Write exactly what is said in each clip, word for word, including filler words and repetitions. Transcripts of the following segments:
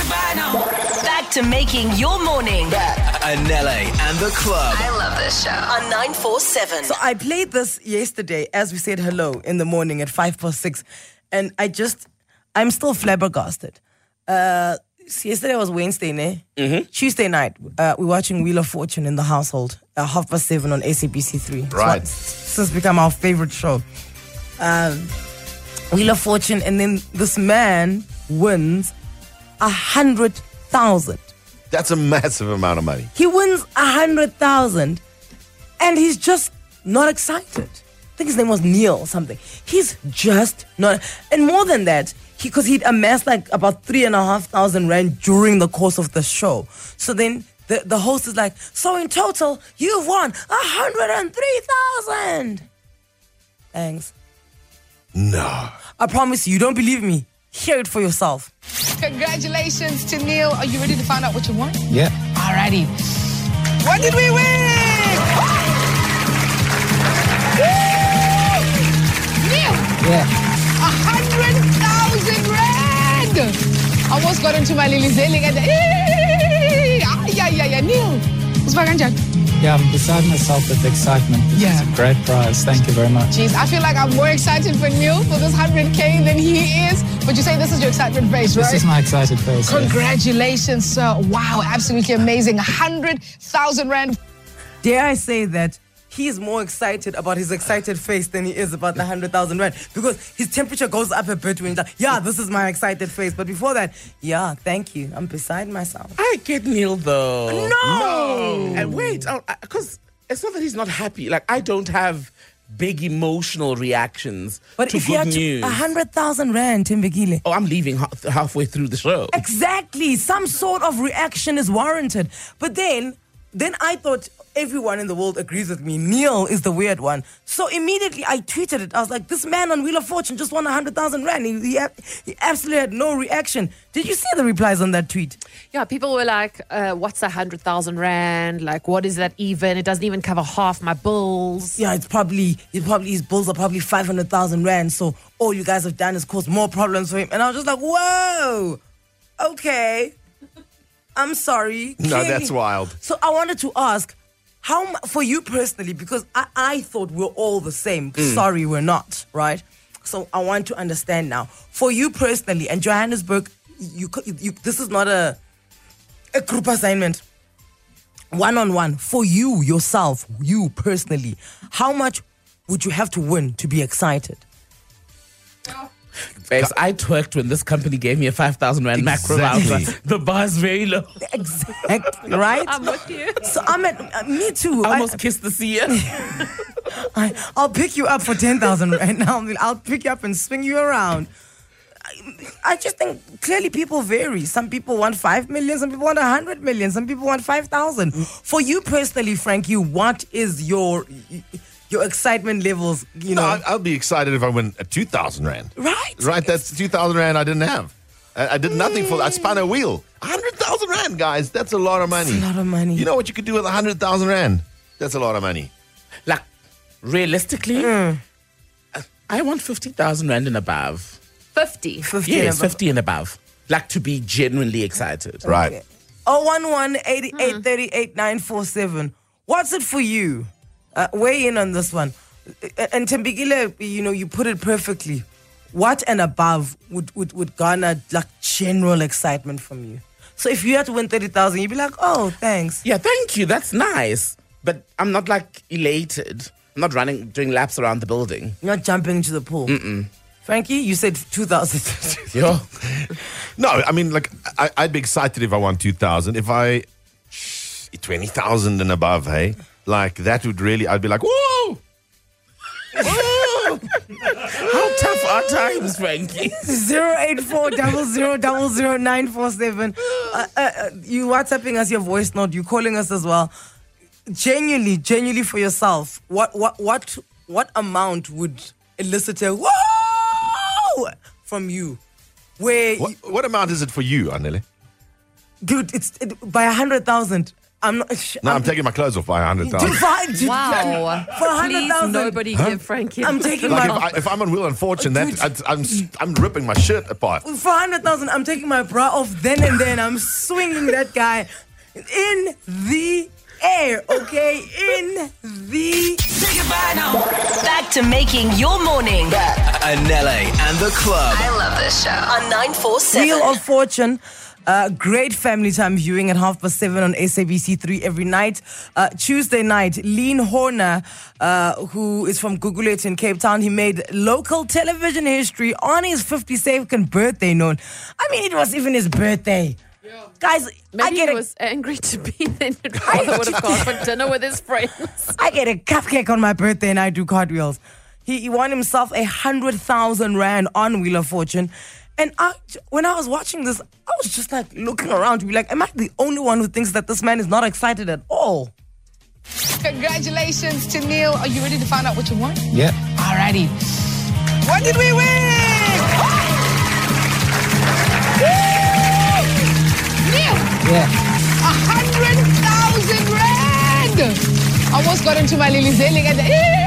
Back to making your morning. Anele and the club. I love this show. On nine four seven. So I played this yesterday as we said hello in the morning at five past six. And I just, I'm still flabbergasted. Uh, so yesterday was Wednesday, ne? Mm-hmm. Tuesday night, uh, we're watching Wheel of Fortune in the household. Uh, half past seven on A C B C three. Right. So it's become our favorite show. Um, Wheel of Fortune, and then this man wins a hundred thousand. That's a massive amount of money. He wins a hundred thousand, and he's just not excited. I think his name was Neil or something. He's just not, and more than that, he because he'd amassed like about three and a half thousand rand during the course of the show. So then the the host is like, so in total, you've won a hundred and three thousand. Thanks. No. I promise you, you don't believe me. Hear it for yourself. Congratulations to Neil. Are you ready to find out what you won? Yeah. Alrighty. What did we win? Neil! Yeah. A hundred thousand rand! Almost got into my Lily Zelling and yeah, yeah, yeah, yeah. Neil, what's my ganjak? Yeah, I'm beside myself with excitement. This Yeah. is a great prize. Thank you very much. Jeez, I feel like I'm more excited for Neil for this one hundred K than he is. But you say this is your excitement face, right? This is my excited face. yeah. Congratulations, sir. Wow, absolutely amazing. one hundred thousand rand. Dare I say that he is more excited about his excited face than he is about the one hundred thousand rand, because his temperature goes up a bit when he's like, yeah, this is my excited face. But before that, yeah, thank you. I'm beside myself. I get Neil though. No! No! And wait, because it's not that he's not happy. Like, I don't have big emotional reactions But to if good you had news. one hundred thousand rand, Timbekile. Oh, I'm leaving ha- halfway through the show. Exactly. Some sort of reaction is warranted. But then, then I thought everyone in the world agrees with me. Neil is the weird one. So immediately I tweeted it. I was like, this man on Wheel of Fortune just won one hundred thousand rand. He, he, he absolutely had no reaction. Did you see the replies on that tweet? Yeah, people were like, uh, what's a hundred thousand rand? Like, what is that even? It doesn't even cover half my bills. Yeah, it's probably, it probably his bills are probably five hundred thousand rand. So all you guys have done is cause more problems for him. And I was just like, whoa, okay. I'm sorry. No, Clearly- that's wild. So I wanted to ask, how mu- for you personally, because I, I thought we're all the same. Sorry, we're not, right? So I want to understand now. For you personally, and Johannesburg, you, you, you this is not a a group assignment. One-on-one, for you, yourself, you personally, how much would you have to win to be excited? Babes, I twerked when this company gave me a five thousand rand macro voucher. Exactly. The bar is very low. Exactly, right? I'm with you. So I'm at, uh, me too. I I- almost kissed the C S. I, I'll pick you up for ten thousand right now. I'll pick you up and swing you around. I, I just think clearly people vary. Some people want five million, some people want one hundred million, some people want five thousand. For you personally, Frankie, what is your your excitement levels? You No, know, I- I'll be excited if I win a two thousand rand. right? Right, that's two thousand rand I didn't have. I, I did nothing for that. I spun a wheel. one hundred thousand rand, guys. That's a lot of money. That's a lot of money. You know what you could do with one hundred thousand rand? That's a lot of money. Like, realistically, I want fifty thousand rand and above. fifty. fifty Yes, and above. fifty and above. Like, to be genuinely excited. Right. oh one one, eighty-eight, thirty-eight, nine four seven. What's it for you? Uh, weigh in on this one. Uh, And Tembekile, you know, you put it perfectly. What and above would, would, would garner like general excitement from you? So if you had to win thirty thousand, you'd be like, oh, thanks. Yeah, thank you. That's nice. But I'm not, like, elated. I'm not running, doing laps around the building. You're not jumping into the pool. Mm-mm. Frankie, you said two thousand. Yo. No, I mean, like, I, I'd be excited if I won two thousand. If I, twenty thousand and above, hey? Like, that would really, I'd be like, whoa! Whoa! How tough are times, Frankie? zero eight four zero zero zero zero nine four seven. Uh, uh, uh, you WhatsApping us your voice note. You calling us as well. Genuinely, genuinely for yourself. What, what, what, what amount would elicit a whoa from you? Where, What, you, what amount is it for you, Anele? dude, it's it, by a hundred thousand. I'm not. No, I'm taking my clothes off by a hundred thousand. Wow. For a hundred Please, thousand. nobody give Frankie. I'm taking Like my. if, I, if I'm on Wheel and Fortune, that Dude. I, I'm I'm ripping my shirt apart. For a hundred thousand, I'm taking my bra off then and then. I'm swinging that guy in the air, okay? In the. Say goodbye now. Back to making your morning. Anele and the club. I love this show. On nine four seven. Wheel of Fortune. Uh, great family time viewing at half past seven on S A B C three every night. Uh, Tuesday night, Lean Horner, uh, who is from Gugulethu in Cape Town, he made local television history on his fifty-second birthday known. I mean, it was even his birthday. Yeah. Guys, Maybe I get he a, was angry to be there. He'd rather would have gone for dinner with his friends. I get a cupcake on my birthday and I do cartwheels. He, he won himself a hundred thousand rand on Wheel of Fortune. And I, when I was watching this, I was just like looking around to be like, am I the only one who thinks that this man is not excited at all? Congratulations to Neil. Are you ready to find out what you won? Yeah. Alrighty. What did we win? Neil, Yeah. a hundred thousand rand. Almost got into my Lily Zelling and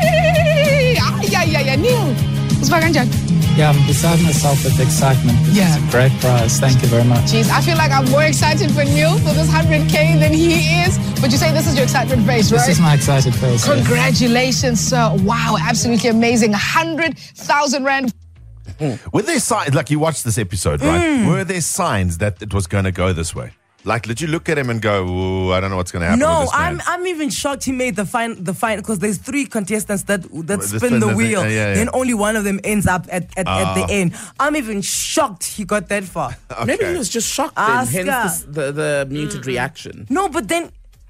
yeah, yeah, yeah. Neil, what's my ganjak? Yeah, I'm beside myself with excitement. This Yeah. is a great prize. Thank you very much. Jeez, I feel like I'm more excited for Neil for this one hundred K than he is. But you say this is your excitement face, right? This is my excited face. yeah. Congratulations, sir. Wow, absolutely amazing. one hundred thousand rand. Were there signs, like you watched this episode, right? Mm. Were there signs that it was going to go this way? Like, did you look at him and go, "Ooh, I don't know what's going to happen with No, this man"? I'm I'm even shocked he made the fine the fine because there's three contestants that that The spin spin the the thing, wheel. uh, yeah, yeah. Then only one of them ends up at at, at the Ah. end. I'm even shocked he got that far. Maybe Okay. he was just shocked then, Ask hence her. the, the, the muted reaction. No, but then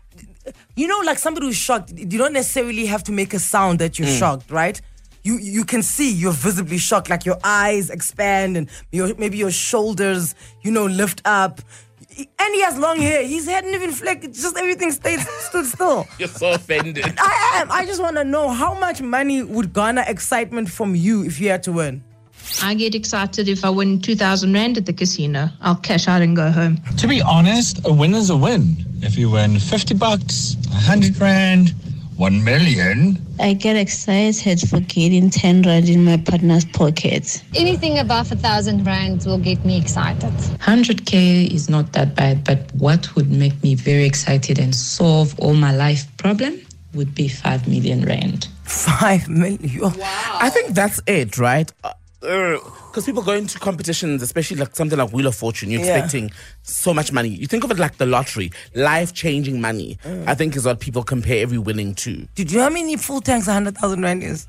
you know, like somebody who's shocked, you don't necessarily have to make a sound that you're shocked, right? You you can see you're visibly shocked, like your eyes expand and your, maybe your shoulders, you know, lift up. And he has long hair. His head didn't even flick. It's just everything stayed stood still. You're so offended. I am. I just want to know how much money would garner excitement from you if you had to win. I get excited if I win two thousand rand at the casino. I'll cash out and go home. To be honest, a win is a win. If you win fifty bucks, one hundred rand, one million. I get excited for getting ten rand in my partner's pocket. Anything above a thousand rand will get me excited. one hundred K is not that bad, but what would make me very excited and solve all my life problem would be five million rand. Five million. I think that's it, right? Because people go into competitions, especially like something like Wheel of Fortune, you're Yeah. expecting so much money. You think of it like the lottery, life-changing money. I think is what people compare every winning to. Did you know how many full tanks a hundred thousand rand is?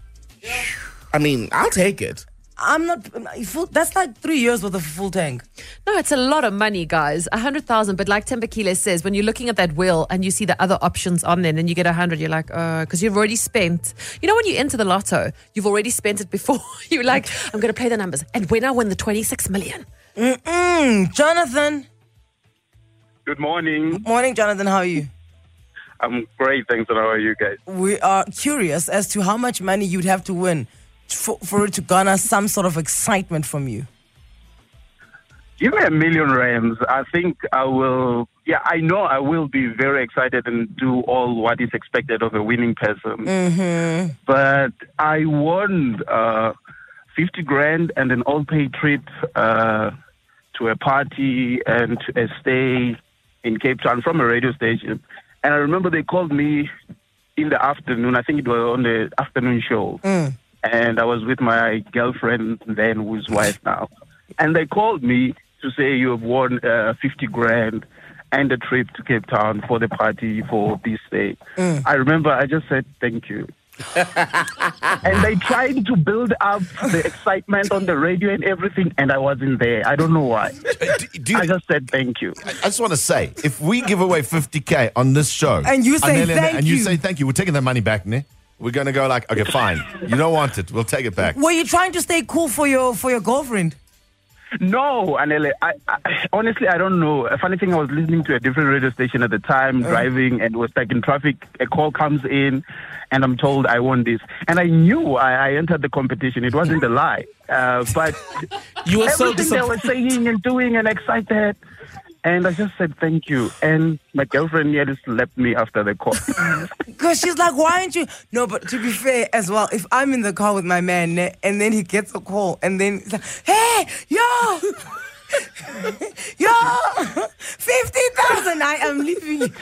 I mean, I'll take it. I'm not. Full, that's like three years worth of a full tank. No, it's a lot of money, guys. A hundred thousand. But like Tembakile says, when you're looking at that wheel and you see the other options on there, and then you get a hundred, you're like, uh, because you've already spent. You know, when you enter the lotto, you've already spent it before. You're like, I'm going to play the numbers, and when I win the twenty-six million. Mm-mm. Jonathan. Good morning. Morning, Jonathan. How are you? I'm great, thanks. And how are you guys? We are curious as to how much money you'd have to win for, for it to garner some sort of excitement from you. Give me a million rands. I think I will. Yeah, I know I will be very excited and do all what is expected of a winning person. Mm-hmm. But I won uh, fifty grand and an all-paid trip uh, to a party and to a stay in Cape Town from a radio station. And I remember they called me in the afternoon. I think it was on the afternoon show. Mm. And I was with my girlfriend then, who's wife now. And they called me to say you have won uh, fifty grand and a trip to Cape Town for the party for this day. Mm. I remember I just said thank you. And they tried to build up the excitement on the radio and everything, and I wasn't there. I don't know why. Do, do you, I just said thank you. I just want to say, if we give away fifty K on this show, And you say Anele, thank and you you. say thank you, we're taking that money back, ne? We're gonna go like, okay, fine. You don't want it, we'll take it back. Were you trying to stay cool for your for your girlfriend? No, Anele, I, I, honestly, I don't know. A funny thing, I was listening to a different radio station at the time, driving, and was stuck in traffic. A call comes in, and I'm told I won this. And I knew I, I entered the competition. It wasn't a lie. Uh, but You were so everything they were disappointed. saying and doing and excited, And I just said thank you. And my girlfriend nearly slapped me after the call. Because she's like, why aren't you? No, but to be fair as well, if I'm in the car with my man ne, and then he gets a call and then he's like, hey, yo, yo, fifty thousand, I am leaving you.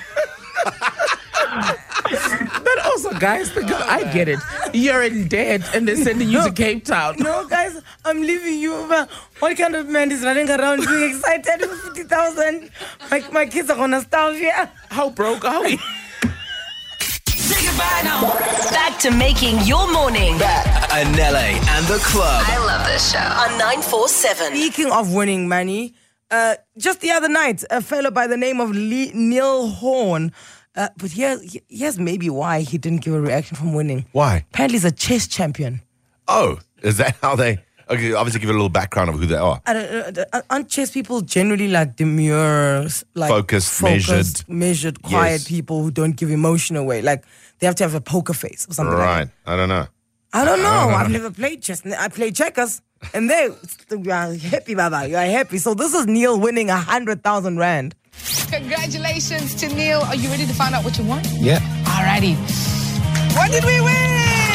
But also, guys, the girl, I get it. You're in debt and they're sending you No. to Cape Town. No, guys, I'm leaving you. But what kind of man is running around being excited for fifty thousand? My, my kids are going to starve here. How broke are we? Say goodbye now. Back to making your morning. Anele and the club. I love this show. On nine four seven. Speaking of winning money, uh, just the other night, a fellow by the name of Lee, Neil Horn, uh, but here's, here's maybe why he didn't give a reaction from winning. Why? Apparently he's a chess champion. Oh, is that how they... Okay, obviously give it a little background of who they are. I don't, uh, aren't chess people generally like demure, like Focused, measured. measured, quiet Yes. people who don't give emotion away? Like they have to have a poker face or something. Like Right. that. I don't know. I don't know. I don't know. I've never played chess. I play checkers, and they you are happy, Baba. You are happy. So this is Neil winning a hundred thousand rand. Congratulations to Neil. Are you ready to find out what you won? Yeah. Alrighty. What did we win?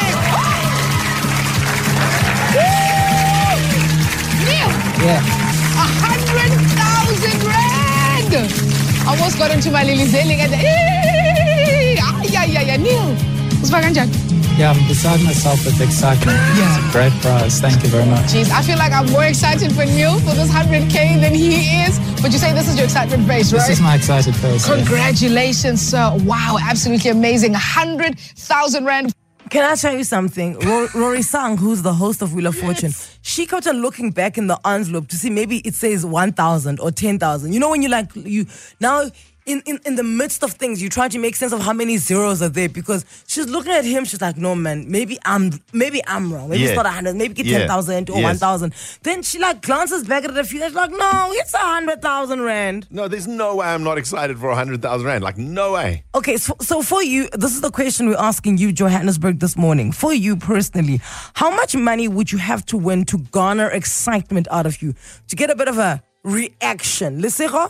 Neil! Yeah. A hundred thousand rand! Almost got into my Lily Zelling and yeah, yeah, yeah, Neil. What's my ganjan? Yeah, I'm beside myself with excitement. Yeah. It's a great prize. Thank you very much. Jeez, I feel like I'm more excited for Neil for this one hundred K than he is. But you say this is your excitement face, right? This is my excited face. yeah. Congratulations, sir. Wow, absolutely amazing. one hundred thousand rand. Can I tell you something? Ro- Rory Sang, who's the host of Wheel of Fortune, she kept on looking back in the envelope to see maybe it says one thousand or ten thousand. You know when you like, you now in, in, in the midst of things, you try to make sense of how many zeros are there because she's looking at him, she's like, no man, maybe I'm maybe I'm wrong. Maybe Yeah. it's not one hundred, maybe get Yeah. ten thousand or Yes. one thousand. Then she like glances back at it a few days, like, no, it's one hundred thousand rand. No, there's no way I'm not excited for one hundred thousand rand. Like, no way. Okay, so, so for you, this is the question we're asking you, Johannesburg, this morning. For you personally, how much money would you have to win to garner excitement out of you? To get a bit of a reaction. Lesego,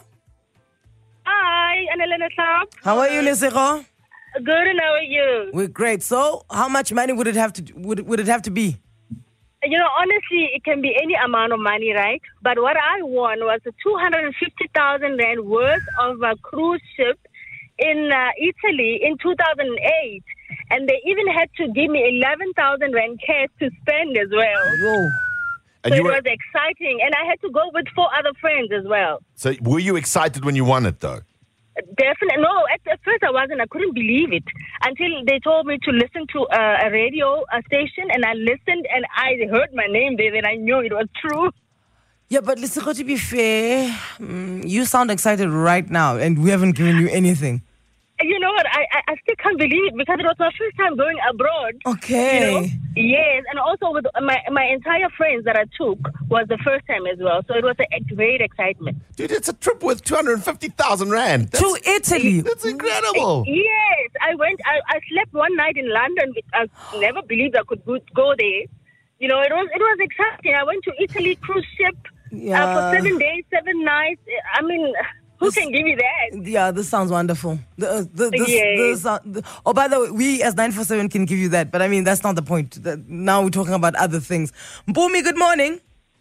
Hi, Annalena Club. how are you, Lesego? Good, and how are you? We're great. So, how much money would it have to would it, would it have to be? You know, honestly, it can be any amount of money, right? But what I won was a two hundred fifty thousand rand worth of a cruise ship in uh, Italy in two thousand eight. And they even had to give me eleven thousand rand cash to spend as well. Whoa. And So you it were, was exciting. And I had to go with four other friends as well. so were you excited when you won it, though? Definitely. No, at, at first I wasn't. I couldn't believe it until they told me to listen to uh, a radio a station, and I listened and I heard my name there, and I knew it was true. Yeah, but Lesego, to be fair, mm, you sound excited right now, and we haven't given you anything. You know what? I, I, I still can't believe it because it was my first time going abroad. Okay. You know? Yes, and also with my my entire friends that I took was the first time as well. So it was a great excitement. Dude, it's a trip worth two hundred fifty thousand rand. That's, To Italy. That's incredible. Yes, I went. I, I slept one night in London. I never believed I could go, go there. You know, it was it was exciting. I went to Italy cruise ship Yeah. uh, for seven days, seven nights. I mean, who can give you that? Yeah, this sounds wonderful. The, uh, the, this, Yes. this, uh, the, oh, by the way, we as nine four seven can give you that, but I mean, that's not the point. The, now we're talking about other things. Mpumi, good morning.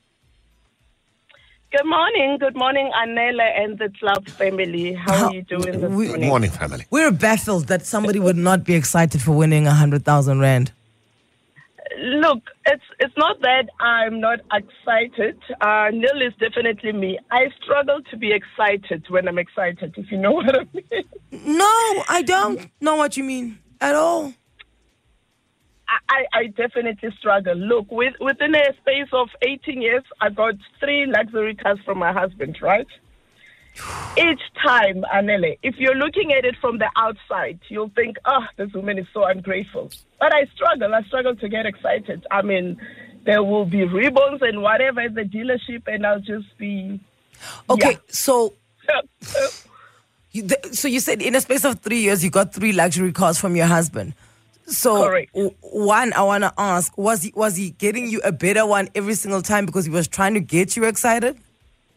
Good morning. Good morning, Anela and the club family. How are you doing this We- Good morning? morning, family. We're baffled that somebody would not be excited for winning a hundred thousand rand. Look, it's it's not that I'm not excited. Uh, Neil is definitely me. I struggle to be excited when I'm excited, if you know what I mean. No, I don't know what you mean at all. I, I, I definitely struggle. Look, with, within a space of eighteen years, I got three luxury cars from my husband, right? Each time, Anele, if you're looking at it from the outside, you'll think, oh, this woman is so ungrateful. But I struggle. I struggle to get excited. I mean, there will be ribbons and whatever at the dealership, and I'll just be... Okay, yeah. so you, th- so you said in a space of three years you got three luxury cars from your husband. So Correct. w- one, I want to ask: was he was he getting you a better one every single time because he was trying to get you excited?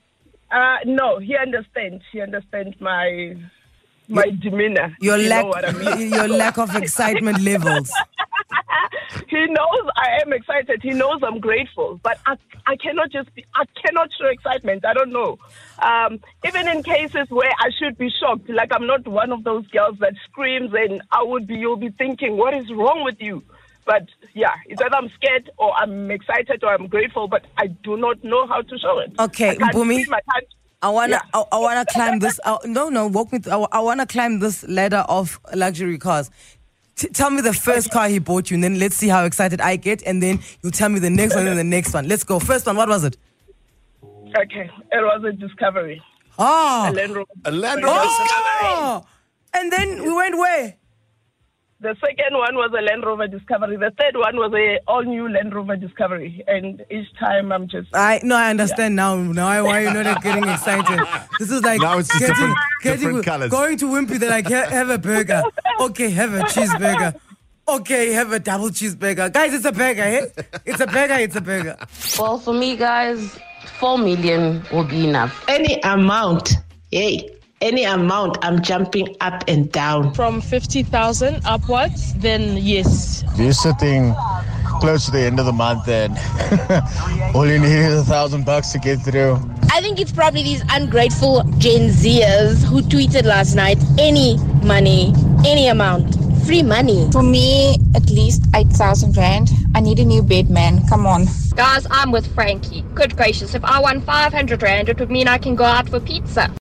Uh, no, he understands. He understands my my your, demeanor. Your you lack, know what I mean? your lack of excitement levels. He knows I am excited. He knows I'm grateful, but I, I cannot just be, I cannot show excitement. I don't know. Um, even in cases where I should be shocked, like I'm not one of those girls that screams, and I would be, you'll be thinking, what is wrong with you? But yeah, it's either I'm scared or I'm excited or I'm grateful, but I do not know how to show it. Okay, Mpumi, I wanna, yeah. I, I wanna climb this. Uh, no, no, walk me. Through, I, I wanna climb this ladder of luxury cars. T- tell me the first car he bought you, and then let's see how excited I get, and then you tell me the next one and the next one. Let's go. First one, what was it? Okay, it was a Discovery. Oh, a Land Rover. A Land Rover oh. And then we went where? The second one was a Land Rover Discovery. The third one was a all-new Land Rover Discovery. And each time I'm just... I No, I understand yeah. now. Now why you're not getting excited. This is like now it's just getting, different, getting, different colors. Going to Wimpy, they're like, have a burger. Okay, have a cheeseburger. Okay, have a double cheeseburger. Guys, it's a burger, eh? It's a burger, it's a burger. Well, for me, guys, four million will be enough. Any amount, hey. Any amount, I'm jumping up and down. From fifty thousand upwards, then yes. You're sitting close to the end of the month and all you need is a thousand bucks to get through. I think it's probably these ungrateful Gen Zers who tweeted last night, any money, any amount, free money. For me, at least eight thousand rand. I need a new bed, man. Come on. Guys, I'm with Frankie. Good gracious, if I won five hundred rand, it would mean I can go out for pizza.